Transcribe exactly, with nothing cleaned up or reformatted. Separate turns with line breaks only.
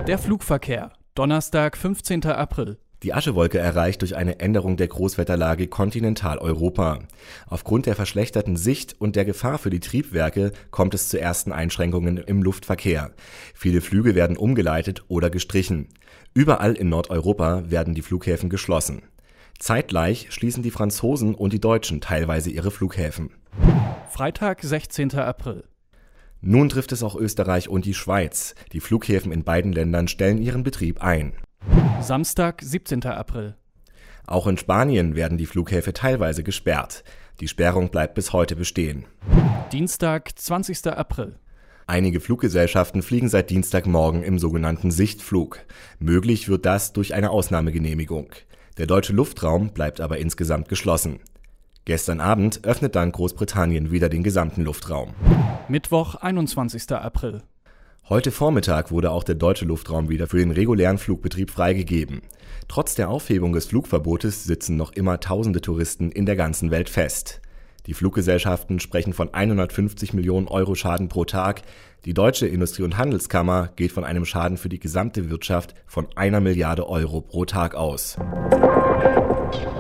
Der Flugverkehr. Donnerstag, fünfzehnter April.
Die Aschewolke erreicht durch eine Änderung der Großwetterlage Kontinentaleuropa. Aufgrund der verschlechterten Sicht und der Gefahr für die Triebwerke kommt es zu ersten Einschränkungen im Luftverkehr. Viele Flüge werden umgeleitet oder gestrichen. Überall in Nordeuropa werden die Flughäfen geschlossen. Zeitgleich schließen die Franzosen und die Deutschen teilweise ihre Flughäfen.
Freitag, sechzehnter April.
Nun trifft es auch Österreich und die Schweiz. Die Flughäfen in beiden Ländern stellen ihren Betrieb ein.
Samstag, siebzehnter April.
Auch in Spanien werden die Flughäfen teilweise gesperrt. Die Sperrung bleibt bis heute bestehen.
Dienstag, zwanzigster April.
Einige Fluggesellschaften fliegen seit Dienstagmorgen im sogenannten Sichtflug. Möglich wird das durch eine Ausnahmegenehmigung. Der deutsche Luftraum bleibt aber insgesamt geschlossen. Gestern Abend öffnet dann Großbritannien wieder den gesamten Luftraum.
Mittwoch, einundzwanzigster April.
Heute Vormittag wurde auch der deutsche Luftraum wieder für den regulären Flugbetrieb freigegeben. Trotz der Aufhebung des Flugverbotes sitzen noch immer tausende Touristen in der ganzen Welt fest. Die Fluggesellschaften sprechen von hundertfünfzig Millionen Euro Schaden pro Tag. Die Deutsche Industrie- und Handelskammer geht von einem Schaden für die gesamte Wirtschaft von einer Milliarde Euro pro Tag aus.